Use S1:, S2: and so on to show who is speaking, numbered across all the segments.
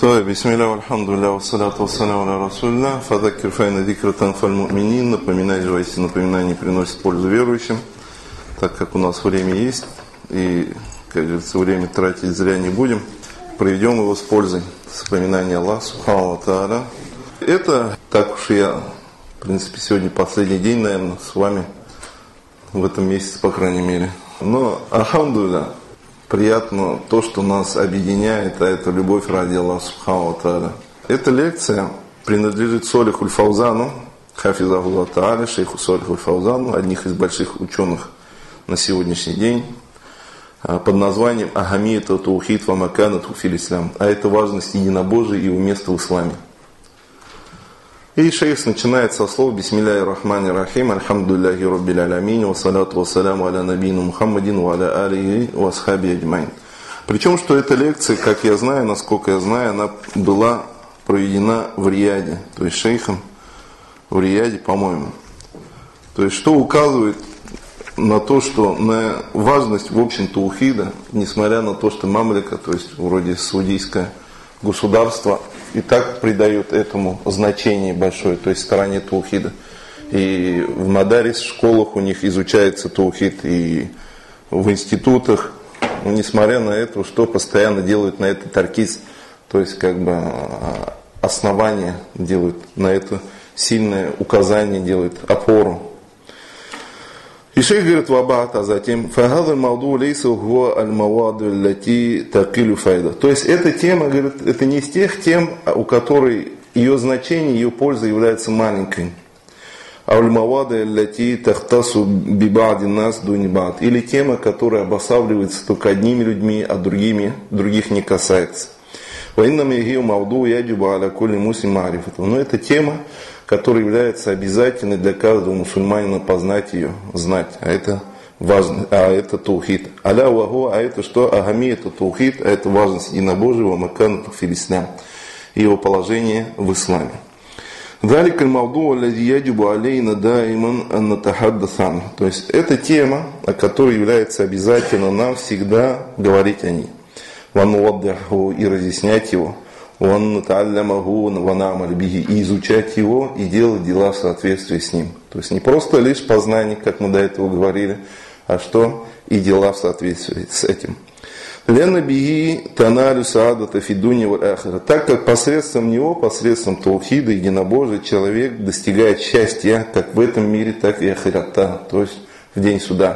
S1: Бисмилля, альхамдулилля, вассаляту вассаляму аля расулилля, фадаккир файна дикра танфаль му'минин, напоминай же воистину напоминание приносит пользу верующим, так как у нас время есть, и, как говорится, время тратить зря не будем, проведем его с пользой, вспоминание Аллаха, субхану ва тааля. Это, так уж я, в принципе, сегодня последний день, наверное, с вами, в этом месяце, по крайней мере. Но, альхамдулилля, приятно то, что нас объединяет, а это любовь ради Аллаха субхану ва тааля. Эта лекция принадлежит Солиху аль-Фаузану, хафизаху ва тааля, шейху Солиху аль-Фаузану, одних из больших ученых на сегодняшний день, под названием «Ахамияту таухид ва маканату фил ислам», а это важность единобожия и его место в исламе. И шейх начинает со слов «Бисмилляхи рахмани рахим, альхамдулиллахи раббил алямин, ва салату ва саляму аля набийну Мухаммадин, ва аля алихи ва асхаби аджмаин». Причем, что эта лекция, как я знаю, насколько я знаю, она была проведена в Рияде, то есть шейхом в Рияде, по-моему. То есть, что указывает на то, что на важность, в общем, таухида, несмотря на то, что мамлика, то есть вроде саудийское государство, и так придает этому значение большое, то есть стороне таухида. И в мадарис, в школах у них изучается таухид, и в институтах, несмотря на это, что постоянно делают на это таркиз, то есть как бы основание делают на это, сильное указание делают, опору. И шейх говорит вабат, а затем фахадаль мауду лейса хуа аль-маваду лати такилю файда. То есть эта тема, говорит, это не из тех тем, у которой ее значение, ее польза является маленькой. Аль-маваду лати тахтасу бибади нас дунибад. Или тема, которая обосабливается только одними людьми, а других не касается. Ваиннам ягию мауду яджиба аля кулли муслим марифату. Но это тема, которая является обязательной для каждого мусульманина познать ее, знать. А это важно, а это таухид. Аля ваху, а это что? Агами это таухид, а это важность единобожия, ва маканату фил ислам, его положение в исламе. Далик аль-мавду аллади яджибу алейна даиман ан натахаддасан. То есть это тема, о которой является обязательно нам всегда говорить о ней. Ва нуаддиху, и разъяснять его. И изучать его и делать дела в соответствии с ним. То есть не просто лишь познание, как мы до этого говорили, а что и дела в соответствии с этим. Так как посредством него, посредством таухида, единобожия, человек достигает счастья как в этом мире, так и ахирата, то есть в день суда.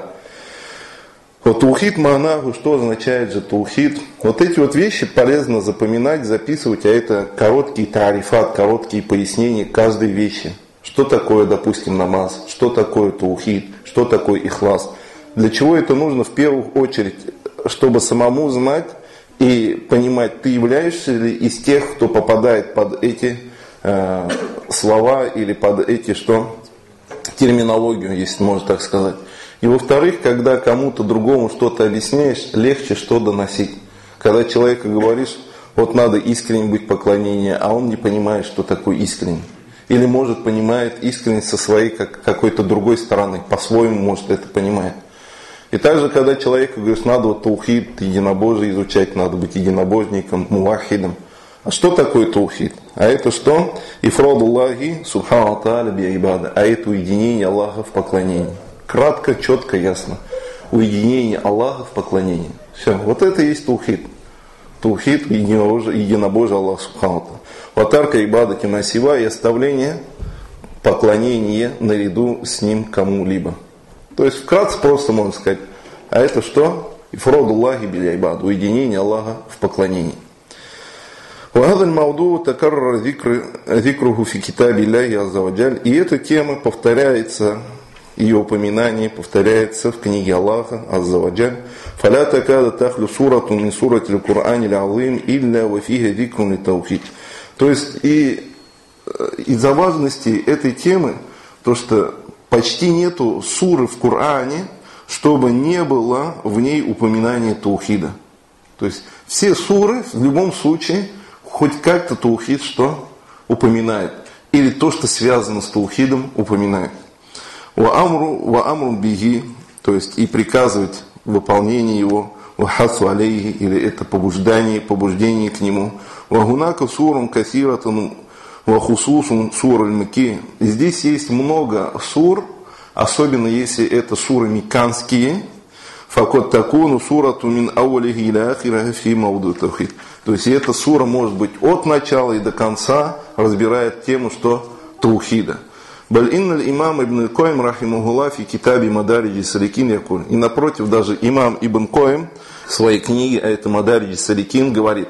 S1: Вот таухид маанаху, что означает же таухид? Вот эти вот вещи полезно запоминать, записывать, а это короткий тарифат, короткие пояснения каждой вещи. Что такое, допустим, намаз, что такое таухид, что такое ихлас. Для чего это нужно в первую очередь? Чтобы самому знать и понимать, ты являешься ли из тех, кто попадает под эти слова или под эти терминологию, если можно так сказать. И во-вторых, когда кому-то другому что-то объясняешь, легче что доносить. Когда человеку говоришь, вот надо искренне быть в поклонении, а он не понимает, что такое искренне. Или может понимает искренность со своей какой-то другой стороны, по-своему может это понимает. И также, когда человеку говоришь, надо вот таухид, единобожие изучать, надо быть единобожником, мувахидом. А что такое таухид? А это что? Ифрадуллахи субхану ва тааля би ибада. А это уединение Аллаха в поклонении. Кратко, четко, ясно. Уединение Аллаха в поклонении. Все, вот это и есть таухид. Таухид, единобожие Аллаха субхану ва тааля. Ватарка ибадати масива, и оставление поклонения наряду с ним кому-либо. То есть вкратце просто можно сказать. А это что? Ифрадуллахи би ибада. Уединение Аллаха в поклонении. وهذا الموضوع تكرر ذكره في كتاب الله عز وجل. И эта тема повторяется, ее упоминание повторяется в книге Аллаха Азза ва Джаль. فلا تكاد تخلو سورة من سورة القرآن العظيم إلا وفيها ذكر للتوحيد. То есть и из-за важности этой темы, то что почти нету суры в Коране, чтобы не было в ней упоминания таухида. То есть все суры в любом случае хоть как-то таухид что упоминает. Или то, что связано с таухидом, упоминает. Ва амру биги, то есть и приказывать выполнение его, ва хасу алейхи, или это побуждение к нему, Вагунака сурам касиратан вахусусум сур аль-Маки. Здесь есть много сур, особенно если это суры мекканские. Факот такуну сурату мин аулихи иля ахира фи мауду тавхид. То есть эта сура может быть от начала и до конца разбирает тему, что таухида. Баль инналь имам ибн Койм рахимахуллах фи китаби Мадариджи Саликин якуль. И напротив, даже имам ибн Койм в своей книге, а это Мадариджи Саликин, говорит: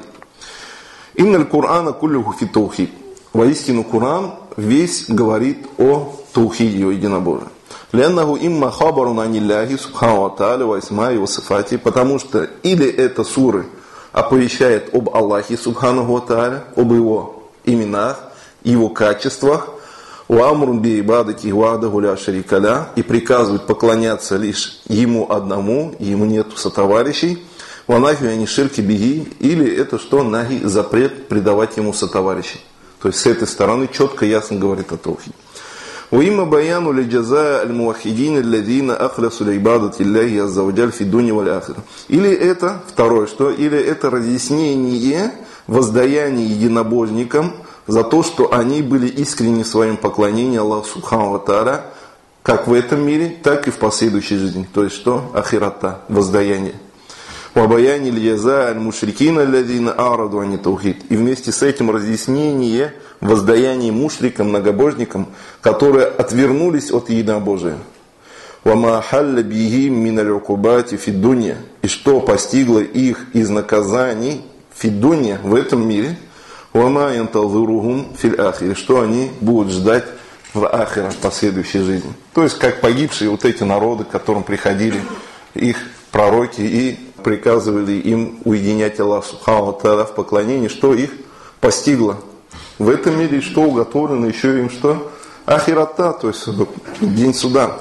S1: инналь Кур'ана куллюху фи таухид. Воистину Кур'ан весь говорит о таухиде, о единобожии. Леннаху имма хабарун анилляхи субхану ва тааля ва исмаи ва сифати. Потому что или это суры оповещает об Аллахе субхану ва тааля, об его именах, его качествах, уамрун би ибадати вахдаху ля шарика ля, и приказывает поклоняться лишь ему одному, ему нету сотоварищей, ванахи ани ширки биги, или это что? Нахи, запрет предавать ему сотоварищей. То есть с этой стороны четко ясно говорит о таухиде. وإما بيان لجزاء الموحدين الذين أخلصوا لعبادة الله عز وجل في الدنيا والآخرة. Или это, второе что, или это разъяснение воздаяния единобожникам за то, что они были искренни в своем поклонении Аллаху Субхану ва Тааля, как в этом мире, так и в последующей жизни. То есть что? Ахирата, воздаяние. وَبَيَانِ الْيَزَاءِ الْمُشْرِكِينَ الَّذِينَ أَعْرَضُوا عَنِ التَّوْحِيدِ. И вместе с этим разъяснение воздаяние мушрикам, многобожникам, которые отвернулись от единобожия. وَمَا حَلَّ بِهِمْ مِنَ الْعُقُبَاتِ فِي الدُّنْيَا. И что постигло их из наказаний фи дунья, в этом мире. وَمَا يَنْتَظِرُهُمْ فِي الْآخِرِ. Что они будут ждать в ахире, в последующей жизни. То есть, как погибшие вот эти народы, к которым приходили их пророки и приказывали им уединять Аллаха Субхану ва Тааля в поклонении, что их постигло в этом мире, что уготовлено еще им, что ахирата, то есть день суда.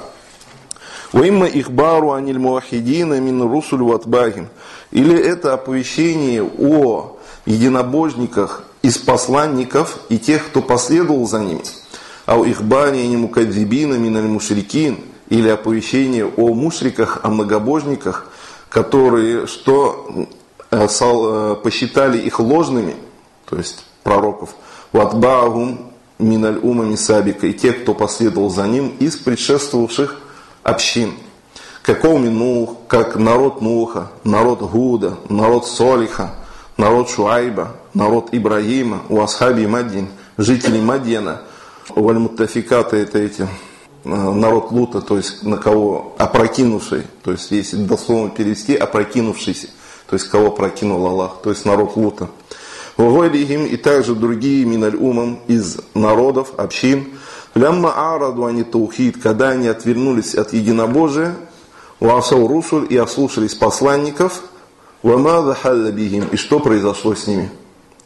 S1: Уимма ихбару аниль муахидина мин русуль ватбахим. Или это оповещение о единобожниках из посланников и тех, кто последовал за ними. А у ихбари аниль мукадзибина мин аль мушрикин. Или оповещение о мушриках, о многобожниках, которые что посчитали их ложными, то есть пророков, ватбаагум миналь умами сабика, и те, кто последовал за ним из предшествовавших общин. Каковми Нух, как народ Нуха, народ Гуда, народ Солиха, народ Шуайба, народ Ибрагима, у асхаби Мадьин, жители Мадьяна, валь-муттафикаты, это эти народ Лута, то есть на кого опрокинувший, то есть если дословно перевести, опрокинувшийся, то есть кого опрокинул Аллах, то есть народ Лута. Вагойрихим и также другие миналь умам из народов, общин, лямма араду ани таухид, когда они отвернулись от единобожия, уасау русуль и ослушались посланников, вамада халля бихим, и что произошло с ними.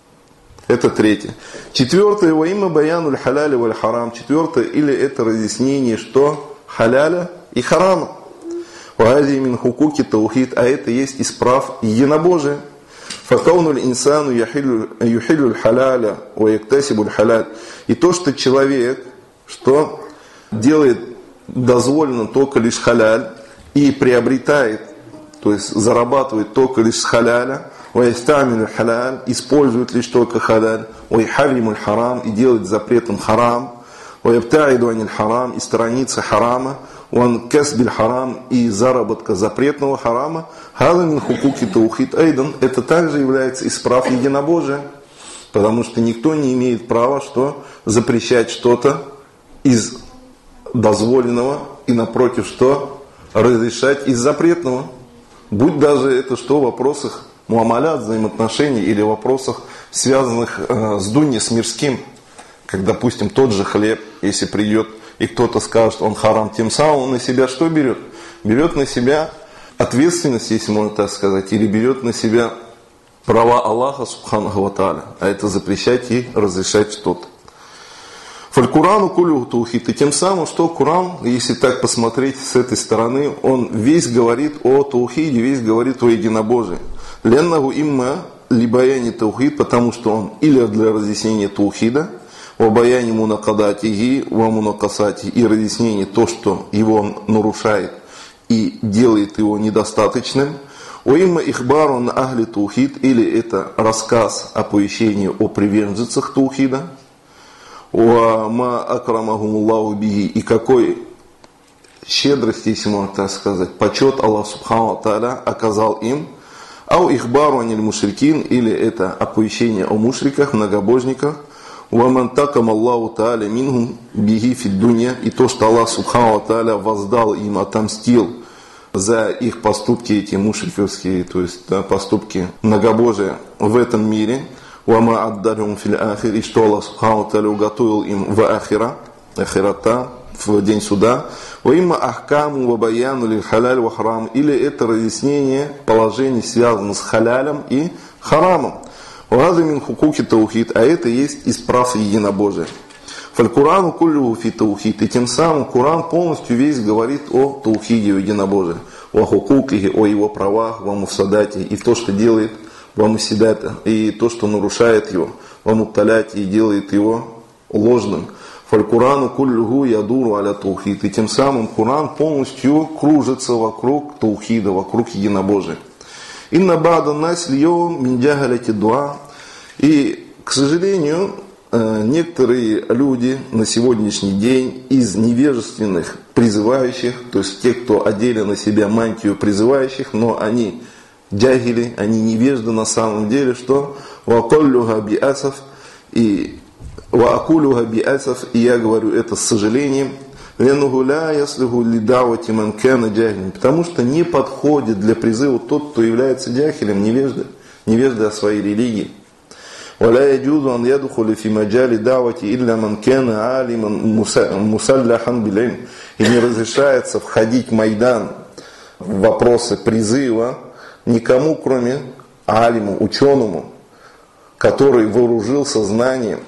S1: Это третье. Четвертое, ваимма баянуль халяля валь харам. Четвертое, или это разъяснение, что халяля и харама. Вагази мин хукуки таухид, а это есть из прав единобожия. Факаунуль инсану юхилюль халяля ва яктасибуль халяль. И то, что человек, что делает дозволено только лишь халяль и приобретает, то есть зарабатывает только лишь с халяля, وَيَسْتَعْمِلُ الْحَلَالِ, использует лишь только халяль, وَيْحَرِّمُ الْحَرَامِ, и делает запретом харам, وَيَبْتَعِدُ عَنِ الْحَرَامِ, и сторонится харама, وَانْكَسْبِ الْحَرَامِ, и заработка запретного харама, هَذَا مِنْ حُقُوقِ تَوْحِيدٍ أَيْضًا, это также является из прав единобожия, потому что никто не имеет права что запрещать что-то из дозволенного и напротив что разрешать из запретного, будь даже это что в вопросах муамалят, взаимоотношений или вопросах, связанных с дуньей, с мирским. Как, допустим, тот же хлеб, если придет и кто-то скажет, он харам, тем самым он на себя что берет? Берет на себя ответственность, если можно так сказать, или берет на себя права Аллаха, субханаху ва тааля, а это запрещать и разрешать что-то. Фаль-Курану кулю таухид. И тем самым, что Куран, если так посмотреть с этой стороны, он весь говорит о таухиде, весь говорит о единобожии. Леннаху имма либаяни таухид, потому что он или для разъяснения таухида, вабаяни мунакадатихи, вамунакасати, и разъяснение то, что его он нарушает и делает его недостаточным, Уимма ихбару на ахли таухид, или это рассказ, оповещение о приверженцах таухида. Уама акрамахумуллаху биги, и какой щедрости, если можно так сказать, почет Аллах Субхану ва Тааля оказал им. Ау ихбару аниль мушрикин, или это оповещение о мушриках, многобожниках. Уаман такам Аллаху Тааля минхум биги фид дунья, и то, что Аллах Субхану ва Тааля воздал им, отомстил за их поступки эти мушриковские, то есть поступки многобожия в этом мире. Уама аддархум фил ахир, и что Аллах Субхану ва Тааля уготовил им в ахирата, в день суда. Уимма ахкаму ва баяну лиль халяль ва харам, или это разъяснение положений, связанных с халялем и харамом. Уаза мин хукуки таухид, а это есть из прав единобожия. Фаль-Курану куллюху фи таухид, и тем самым Куран полностью весь говорит о таухиде, о единобожии, о хукукихе, о его правах, во муфсадате, и то, что делает во муфсидате, и то, что нарушает его, во мутталяте, и делает его ложным. Фаль-Курану куллюху ядуру аля таухид, и тем самым Куран полностью кружится вокруг таухида, вокруг единобожия. Инна бада нас льем мин джахаляти дуа, и, к сожалению, некоторые люди на сегодняшний день из невежественных призывающих, то есть те, кто одели на себя мантию призывающих, но они джахили, они невежды на самом деле, что вакуллюха биасов, и ваакулюха биасов, и я говорю это с сожалением, потому что не подходит для призыва тот, кто является джахилем, невеждой о своей религии. И не разрешается входить в майдан в вопросы призыва никому, кроме алиму, ученому, который вооружился знанием.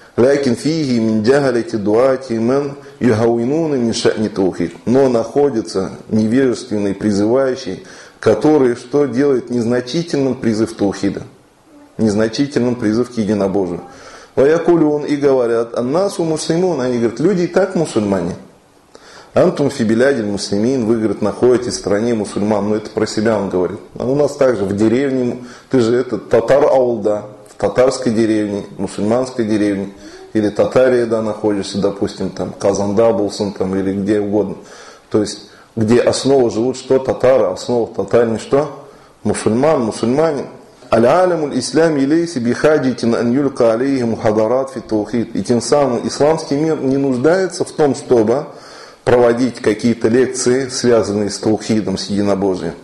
S1: Но находится невежественный призывающий, который что делает незначительным призыв таухида, незначительным призыв к единобожию. Ваякулюн, и говорят, аннасу муслимун, они говорят, люди и так мусульмане. Антум фибилядиль муслимин, вы, говорит, находитесь в стране мусульман, но это про себя он говорит. А у нас также в деревне, ты же это татар аулда, в татарской деревне, мусульманской деревне, или Татарии, да, находишься, допустим, там, Казандабулсон, там, или где угодно. То есть, где основа живут что? Татары, основа татарин что? Мусульмане. Аль-алямуль ислам илейси бихаджитин ан юлька алейхи мухадарат фи таухид. И тем самым исламский мир не нуждается в том, чтобы проводить какие-то лекции, связанные с таухидом, с единобожием.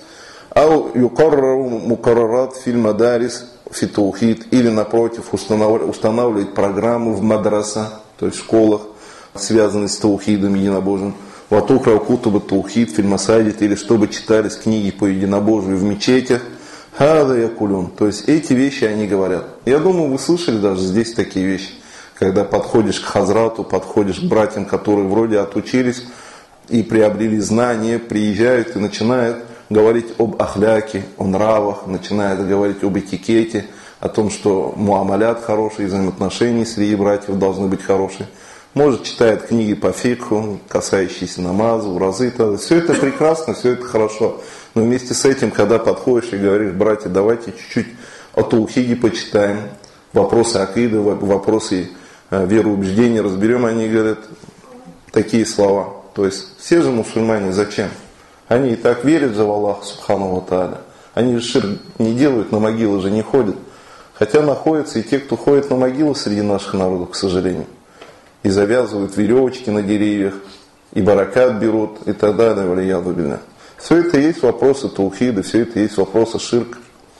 S1: Ау юкаррару мукаррарат фил мадарис фи таухид, или напротив устанавливать программы в мадраса, то есть в школах, связанные с таухидом, единобожием. Ватукра кутуба таухид фил масаджид, или чтобы читались книги по единобожию в мечетях. Хада якулюн, то есть эти вещи они говорят. Я думаю, вы слышали даже здесь такие вещи, когда подходишь к хазрату, подходишь к братьям, которые вроде отучились и приобрели знания, приезжают и начинают говорить об ахляке, о нравах, начинают говорить об этикете, о том, что муамалят хорошие, взаимоотношения среди братьев должны быть хорошие. Может, читает книги по фикху, касающиеся намаза, уразы, все это прекрасно, все это хорошо. Но вместе с этим, когда подходишь и говоришь, братья, давайте чуть-чуть о таухиде почитаем, вопросы акиды, вопросы вероубеждения разберем, они говорят такие слова. То есть все же мусульмане зачем? Они и так верят же в Аллаха Субхану ва Тааля. Они же ширк не делают, на могилы же не ходят. Хотя находятся и те, кто ходит на могилы среди наших народов, к сожалению. И завязывают веревочки на деревьях, и баракат берут, и так далее, валияду билля. Все это есть вопросы таухида, все это есть вопросы ширка.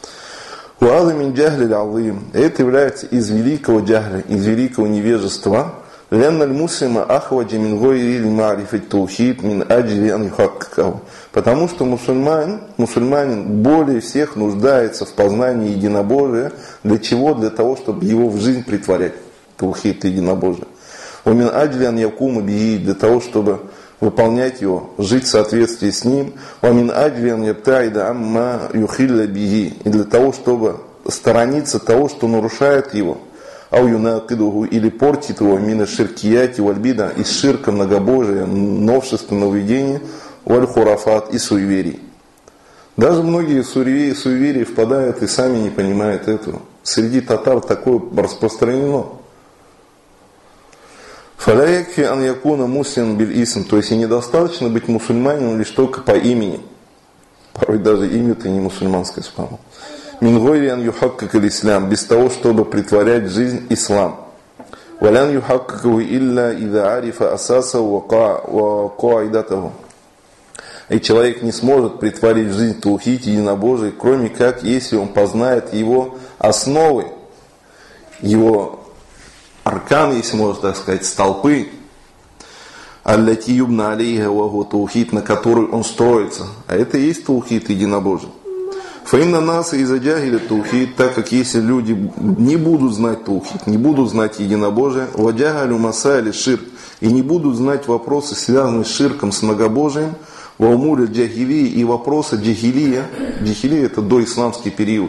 S1: Это является из великого джахля, из великого невежества. Потому что мусульманин более всех нуждается в познании единобожия. Для чего? Для того, чтобы его в жизнь притворять. Таухид, единобожие. Для того, чтобы выполнять его, жить в соответствии с ним. И для того, чтобы сторониться того, что нарушает его. Или портит его мина ширкияти вальбида, из ширка, многобожия, новшества, нововведения, валь хурафат и суеверий. Даже многие суеверия впадают и сами не понимают этого. Среди татар такое распространено. Фаляекфи ан якуна муслим биль исм, то есть и недостаточно быть мусульманином лишь только по имени. Порой даже имя-то не мусульманское, спаму. Мингойри ан юхаккак ислам, без того, чтобы притворять в жизнь ислам. Валян юхаккаку илля ида арифа асаса ва каидатаху. И человек не сможет притворить в жизнь таухид единобожие, кроме как, если он познает его основы, его аркан, если можно так сказать, столпы, аллати юбна алейха ва таухид, на который он строится. А это и есть таухид единобожие. Фаинна нас из-за джахиля таухид, так как если люди не будут знать таухид, не будут знать единобожие, ваджахалю масайли ширк, и не будут знать вопросы, связанные с ширком, с многобожием, ваумуля джахилии и вопросы джахилия. Джахилия — это доисламский период.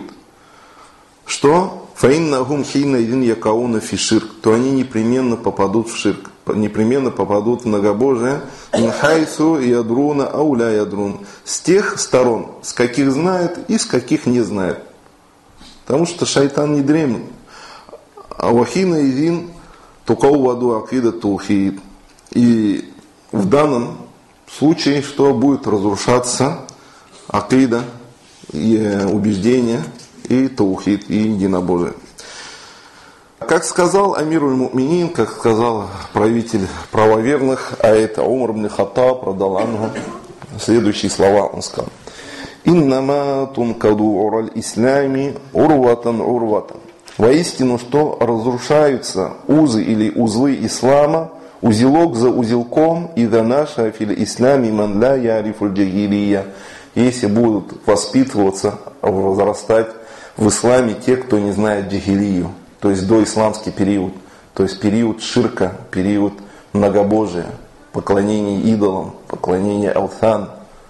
S1: Что? Фаиннахум хина идин якауна фи ширк, то они непременно попадут в ширк, непременно попадут в многобожие. Инхайсу ядруна ауля ядрун, с тех сторон, с каких знают и с каких не знают. Потому что шайтан не дремлет. А вахина идин тукау ваду акида таухид. И в данном случае, что будет разрушаться акида, убеждение и таухид, и единобожие. Как сказал амируль му'минин, как сказал правитель правоверных, а это Умар ибн Хаттаб, радаллаху, следующие слова он сказал: «Иннама тункаду ураль ислами урватан урватан». Воистину, что разрушаются узы или узлы ислама, узелок за узелком, ида наша фил ислами ман ла ярифуль джахилия, если будут воспитываться, возрастать в исламе те, кто не знает джахилию, то есть доисламский период, то есть период ширка, период многобожия, поклонения идолам, поклонения алтан.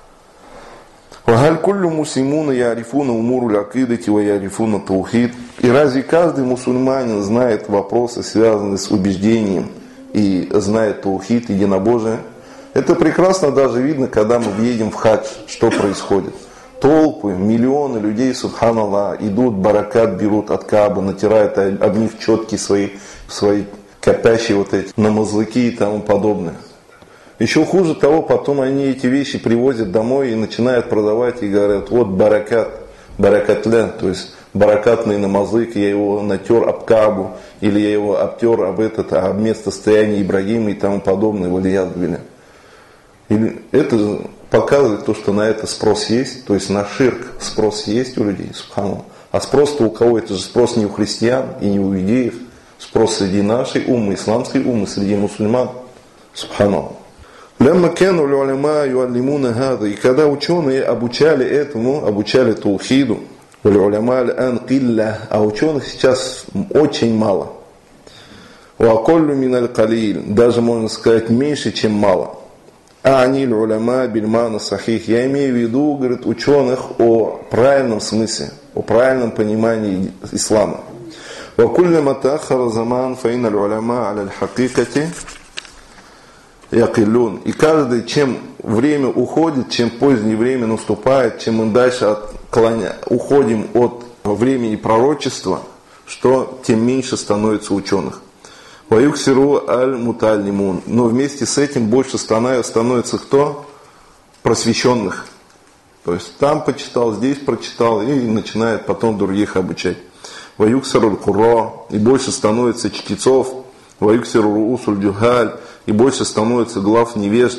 S1: «Вагаль куллю муслимуна ярифуна умуру лякидати ва ярифуна таухид». И разве каждый мусульманин знает вопросы, связанные с убеждением, и знает таухид, единобожие? Это прекрасно даже видно, когда мы въедем в хадж, что происходит. Толпы, миллионы людей, субханаллах, идут, баракат берут от Каабы, натирают об них четки свои копящие вот эти намазлыки и тому подобное. Еще хуже того, потом они эти вещи привозят домой и начинают продавать и говорят: вот баракатля, то есть баракатный намазлык, я его натер об Каабу, или я его обтер об место стояния Ибрагима и тому подобное, валиядбиля. Это показывает то, что на это спрос есть, то есть на ширк спрос есть у людей, субханаллах. А спрос-то у кого? Это же спрос не у христиан и не у иудеев, спрос среди нашей уммы, исламской уммы, среди мусульман, субханаллах. И когда ученые обучали этому, обучали таухиду, а ученых сейчас очень мало. Даже можно сказать меньше, чем мало. Я имею в виду, говорит, ученых о правильном смысле, о правильном понимании ислама. И каждый, чем время уходит, чем позднее время наступает, чем мы дальше уходим от времени пророчества, что тем меньше становится ученых. Ваюксиру аль-муталлимун. Но вместе с этим больше становится кто? Просвещенных. То есть там почитал, здесь прочитал и начинает потом других обучать. Ваюксиру аль-курра. И больше становится чтецов. Ваюксиру руусуль джухаль. И больше становится глав невежд.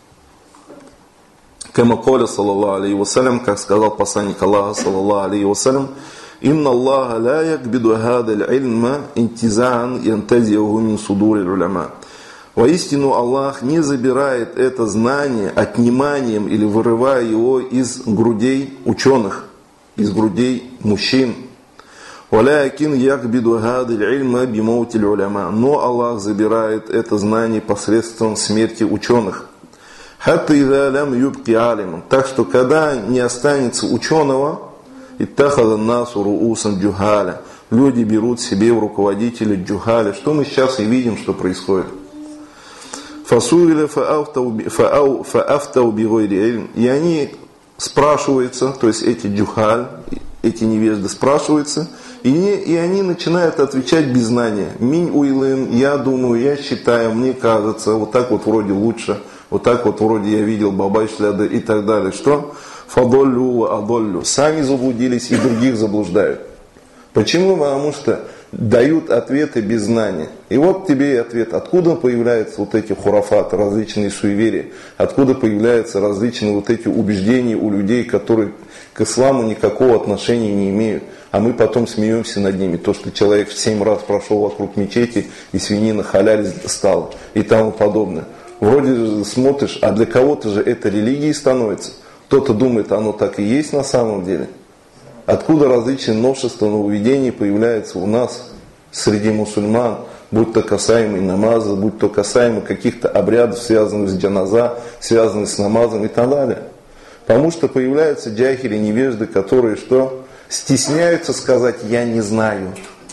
S1: Кама коля, саллаллаху алейхи вассалям, как сказал посланник Аллаха, саллаллаху алейхи вассалям: «Инна Аллаха ла якбиду хадаль ильма интизаан янтазиаху мин судури уляма». Воистину Аллах не забирает это знание отниманием или вырывая его из грудей ученых, из грудей мужчин. «Валякин якбиду хадаль ильма бимаутиль уляма». Но Аллах забирает это знание посредством смерти ученых. «Хатта иза лям юбки алиман». Так что когда не останется ученого, иттахада насу руусам джухаля, люди берут себе в руководителя джухаля, что мы сейчас и видим, что происходит. Фасуиля фаафтау бигойри ильм. И они спрашивается, то есть эти джухаль, эти невежды спрашиваются, и они начинают отвечать без знания. Минь уилын, я думаю, я считаю, мне кажется, вот так вот вроде лучше, вот так вот вроде я видел бабай шляды и так далее. Что? Фадоллю адоллю. Сами заблудились и других заблуждают. Почему? Потому что дают ответы без знания. И вот тебе и ответ. Откуда появляются вот эти хурафаты, различные суеверия? Откуда появляются различные вот эти убеждения у людей, которые к исламу никакого отношения не имеют? А мы потом смеемся над ними. То, что человек 7 раз прошел вокруг мечети, и свинина халяль стала, и тому подобное. Вроде смотришь, а для кого-то же это религией становится. Кто-то думает, оно так и есть на самом деле. Откуда различные новшества, нововведения появляются у нас среди мусульман, будь то касаемо намаза, будь то касаемо каких-то обрядов, связанных с джаназа, связанных с намазом и так далее. Потому что появляются джахили, невежды, которые что? Стесняются сказать «я не знаю».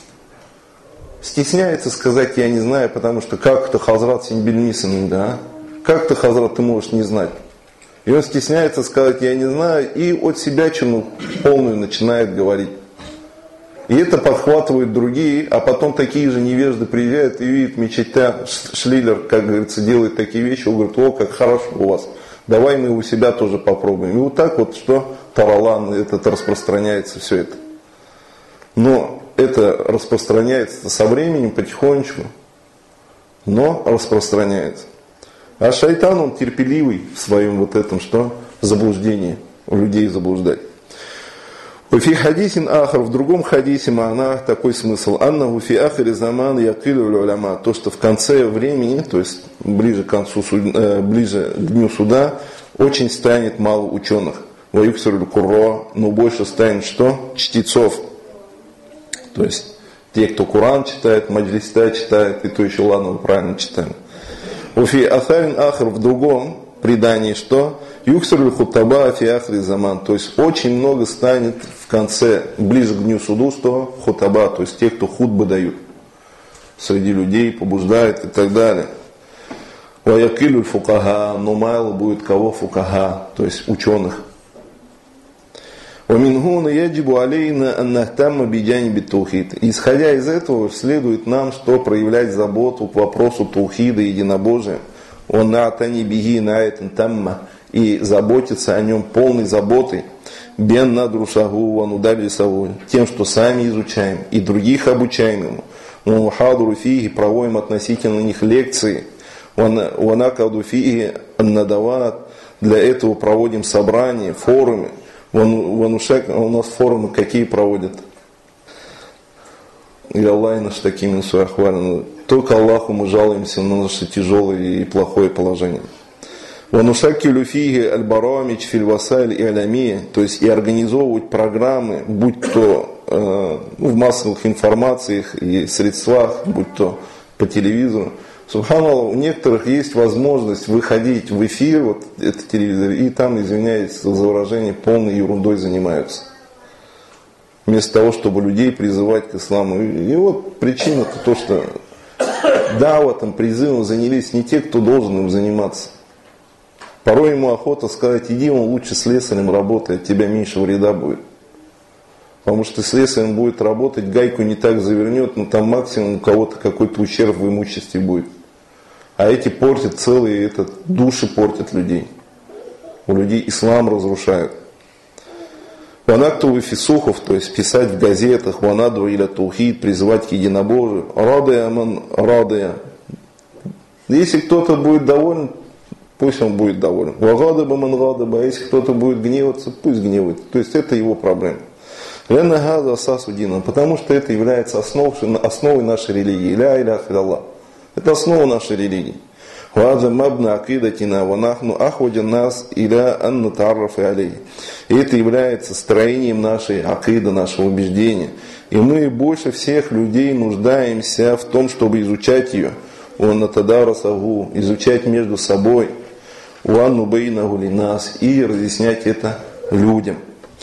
S1: Стесняются сказать «я не знаю», потому что как-то Хазрат Синбельмисан, да? Как-то Хазрат ты можешь не знать? И он стесняется сказать «я не знаю» и от себячину полную начинает говорить. И это подхватывают другие, а потом такие же невежды приезжают и видят мечетя, Шлилер, как говорится, делает такие вещи, он говорит: о, как хорошо у вас, давай мы у себя тоже попробуем. И вот так вот, что таралан, этот распространяется все это. Но это распространяется со временем, потихонечку, но распространяется. А шайтан, он терпеливый в своем вот этом, что? Заблуждении, людей заблуждать. Фи хадисин ахар, в другом хадисе ма'на такой смысл. Аннаху фи ахири заман якилю уляма. То, что в конце времени, то есть ближе к концу, ближе к дню суда, очень станет мало ученых. Ваюксируль курро, но больше станет что? Чтецов. То есть те, кто Коран читает, маджлиста читает, и то еще ладно, правильно читаем. Уфи ахарин ахар, в другом предании, что юксарлю хутаба фи ахри заман, то есть очень много станет в конце, ближе к дню суду, что хутаба, то есть те, кто хутбы дают среди людей, побуждают и так далее. Ваякилю фукаха, но мало будет кого фукаха, то есть ученых. Исходя из этого, следует нам, что проявлять заботу к вопросу таухида, единобожия, и заботиться о нем полной заботой, тем, что сами изучаем и других обучаем ему, проводим относительно них лекции, для этого проводим собрания, форумы. Ванушек, у нас форумы какие проводят? И Аллах наш такими суахвален. Только Аллаху мы жалуемся на наше тяжелое и плохое положение. Ванушакилю фиги аль-барамич фильвасайль и алямия, то есть и организовывать программы, будь то в массовых информациях и средствах, будь то по телевизору. Субханаллах, у некоторых есть возможность выходить в эфир, вот этот телевизор, и там, извиняюсь за выражение, полной ерундой занимаются. Вместо того, чтобы людей призывать к исламу. И вот причина-то то, что даватом, призывом занялись не те, кто должен им заниматься. Порой ему охота сказать: иди, он лучше слесарем работай, от тебя меньше вреда будет. Потому что слесарем будет работать, гайку не так завернет, но там максимум у кого-то какой-то ущерб в имуществе будет. А эти портят целые, души портят людей. У людей ислам разрушают. Ванактувы фисухов, то есть писать в газетах, ванаду или таухид, призывать к единобожию. Радая ман радая. Если кто-то будет доволен, пусть он будет доволен. Вагадаба ман гадаба, а если кто-то будет гневаться, пусть гневает. То есть это его проблема. Потому что это является основой нашей религии. Ля иляха илlallah. Это основа нашей религии. И это является строением нашей акиды, нашего убеждения. И мы больше всех людей нуждаемся в том, чтобы изучать ее. Изучать между собой. И разъяснять это людям.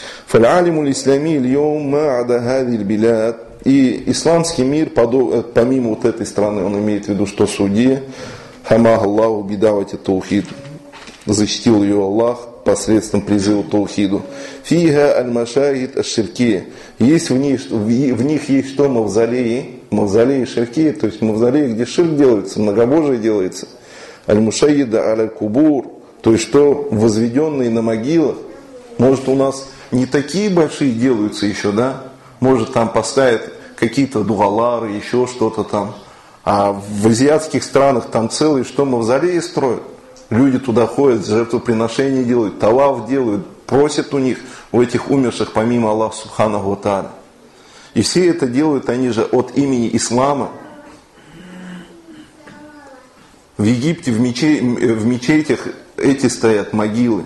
S1: И исламский мир, помимо вот этой страны, он имеет в виду, что Судия, хамах Аллаху бидавати таухид, защитил ее Аллах посредством призыва к таухиду. Фиха аль-машахид аш-ширкия. Есть в них есть что? Мавзолеи. Мавзолеи ширкия, то есть мавзолеи, где ширк делается, многобожие делается. Аль-мушаида аль-кубур, то есть что? Возведенные на могилах. Может, у нас не такие большие делаются еще, да? Может, там поставят какие-то дугалары, еще что-то там. А в азиатских странах там целые что? Мавзолеи строят. Люди туда ходят, жертвоприношения делают, талав делают, просят у них, у этих умерших, помимо Аллаха Субханаху ва Тааля. И все это делают они же от имени ислама. В Египте в мечетях эти стоят могилы.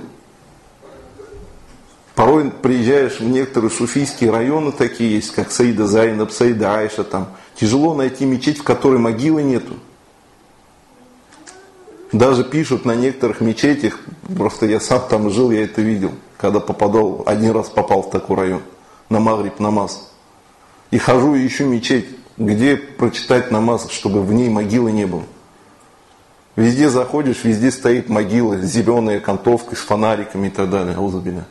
S1: Порой приезжаешь в некоторые суфийские районы, такие есть, как Саида Зайнаб, Саида Айша, там тяжело найти мечеть, в которой могилы нету. Даже пишут на некоторых мечетях, просто я сам там жил, я это видел, когда попадал, один раз попал в такой район, на Магриб намаз. И хожу и ищу мечеть, где прочитать намаз, чтобы в ней могилы не было. Везде заходишь, везде стоит могила, зеленая окантовка с фонариками и так далее. Аузубилля.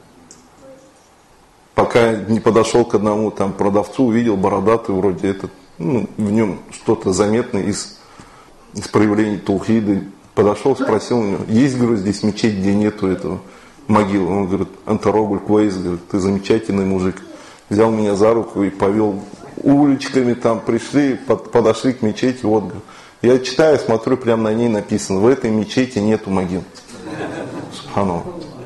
S1: Пока не подошел к одному там продавцу, увидел бородатый вроде этот, в нем что-то заметное из проявлений таухида. Подошел, спросил у него, есть, говорю, здесь мечеть, где нету этого могилы? Он говорит, Антарогуль Квейс, говорит, ты замечательный мужик. Взял меня за руку и повел уличками, там пришли, подошли к мечети, вот, говорит. Я читаю, смотрю, прямо на ней написано, в этой мечети нету могил. Субханаллах.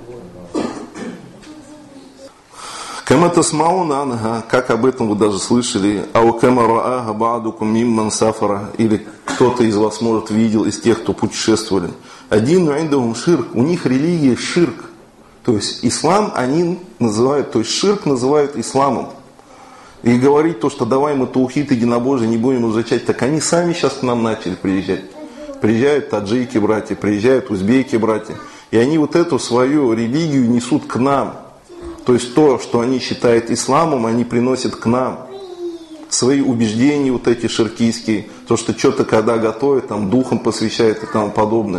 S1: Кама тасмауна анха, как об этом вы даже слышали, ау кама раага ба'дукум мимман сафара, или кто-то из вас, может, видел из тех, кто путешествовали. Один индахум ширк, у них религия ширк. То есть ислам они называют, то есть ширк называют исламом. И говорить то, что давай мы таухид единобожие не будем изучать, так они сами сейчас к нам начали приезжать. Приезжают таджики братья, приезжают узбеки братья. И они вот эту свою религию несут к нам. То есть то, что они считают исламом, они приносят к нам. Свои убеждения вот эти ширкийские, то, что что-то когда готовят, там духом посвящают и тому подобное.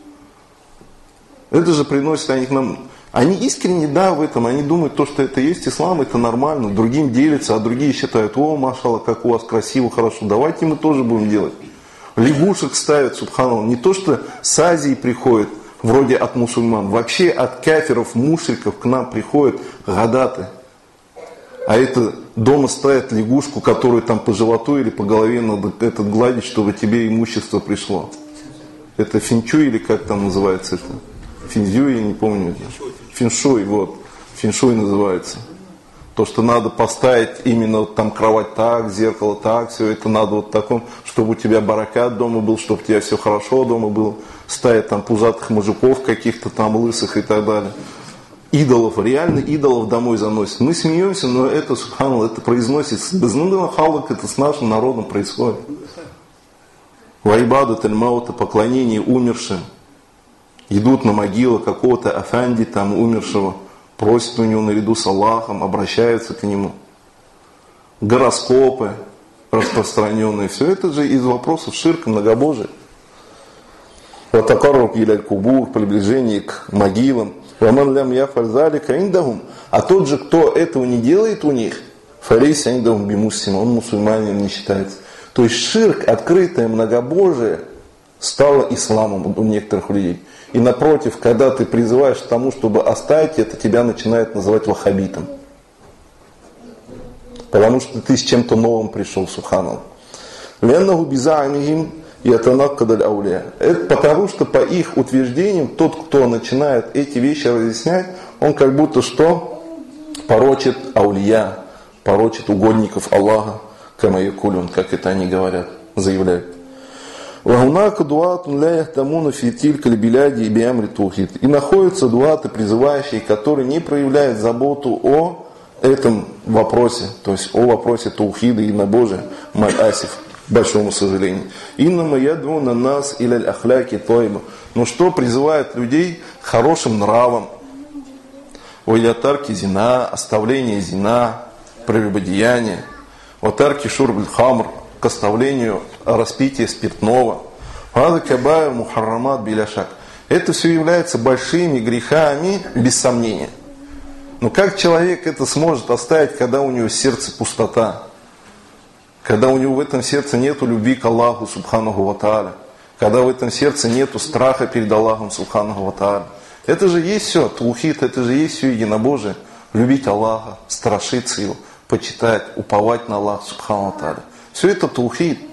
S1: Это же приносит они к нам. Они искренне, да, в этом, они думают, то, что это есть ислам, это нормально. Другим делятся, а другие считают, о, машалла, как у вас красиво, хорошо, давайте мы тоже будем делать. Лягушек ставят, субханаллах, не то, что с Азии приходят, вроде от мусульман, вообще от кафиров, мушриков к нам приходят гадаты. А это дома ставят лягушку, которую там по животу или по голове надо этот гладить, чтобы тебе имущество пришло. Это финчуй или как там называется это? Финзюй, я не помню. Финшуй, вот. Финшуй называется. То, что надо поставить именно вот там кровать так, зеркало так, все это надо вот таком, чтобы у тебя баракат дома был, чтобы у тебя все хорошо дома было. Ставят там пузатых мужиков каких-то там лысых и так далее. Идолов, реально идолов домой заносят. Мы смеемся, но это, субханаллах, это произносится. Безнадежно халак, это с нашим народом происходит. Вайбаду тальмаута, поклонение умершим. Идут на могилу какого-то афанди, там умершего, просят у него наряду с Аллахом, обращаются к нему. Гороскопы распространенные. Все это же из вопросов ширка, многобожия. Ватакарруб иляль кубур, приближение к могилам. Ваман лям яфаль залика индахум. А тот же, кто этого не делает у них, фалейса индахум бимуссим, он мусульманин не считается. То есть ширк, открытое многобожие, стало исламом у некоторых людей. И напротив, когда ты призываешь к тому, чтобы оставить это, тебя начинают называть ваххабитом. Потому что ты с чем-то новым пришел, субханаллах. Леннаху биза'амихим ятанаккадаль ауля. Это потому, что по их утверждениям, тот, кто начинает эти вещи разъяснять, он как будто что? Порочит аулия, порочит угодников Аллаха, камаякулюн, как это они говорят, заявляют. И находятся дуаты, призывающие, которые не проявляют заботу о этом вопросе, то есть о вопросе таухида и единобожия, маль-асиф, к большому сожалению. Иннама ядуна нас иляль ахляки тойба. Но что призывает людей хорошим нравом? Ойлятарки зина, оставление зина, прелюбодеяния. Ватарки шурбль хамр, к оставлению распития спиртного. Это все является большими грехами, без сомнения. Но как человек это сможет оставить, когда у него в сердце пустота? Когда у него в этом сердце нету любви к Аллаху Субханаху ва Тааля? Когда в этом сердце нету страха перед Аллахом Субханаху ва Тааля? Это же есть все таухид, это же есть все единобожие. Любить Аллаха, страшиться Его, почитать, уповать на Аллаха Субханаху ва Тааля. Все это таухид.